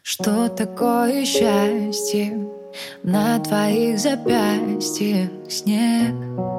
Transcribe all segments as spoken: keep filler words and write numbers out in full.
Что такое счастье? На твоих запястьях снег,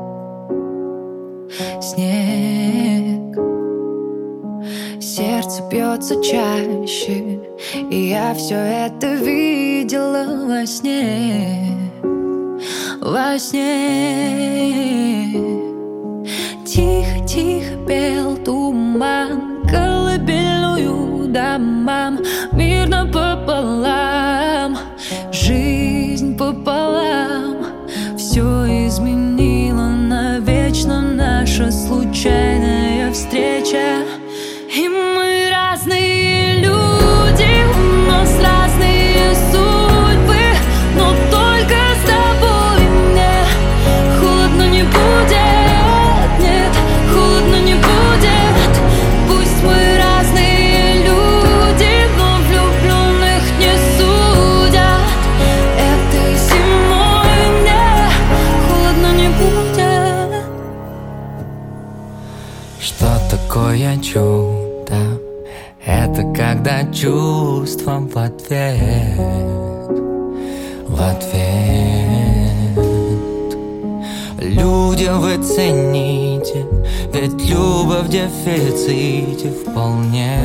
снег. Сердце бьется чаще, и я все это видела во сне, во сне. Тихо-тихо пел туман колыбельную домам, мирно пополам, жизнь пополам. Все изменило навечно наша случайная встреча. И мы разные люди, у нас разные судьбы, но только с тобой мне холодно не будет, нет, холодно не будет. Пусть мы разные люди, но влюбленных не судят. Этой зимой мне холодно не будет. Что такое чудо? Это когда чувством в ответ, в ответ. Люди, вы цените, ведь любовь в дефиците вполне.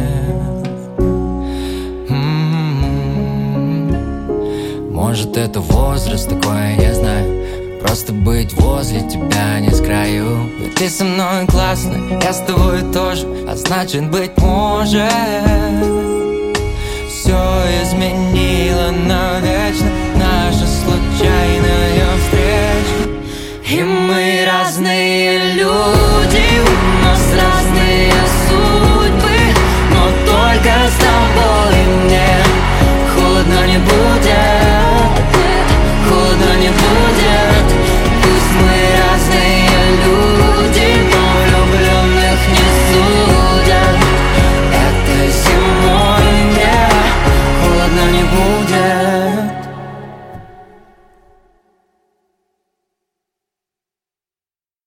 М-м-м. Может, это возраст такой, я знаю. Просто быть возле тебя не с краю. Ведь ты со мной классно, я с тобой тоже, а значит, быть может, все изменило навечно наша случайная встреча. И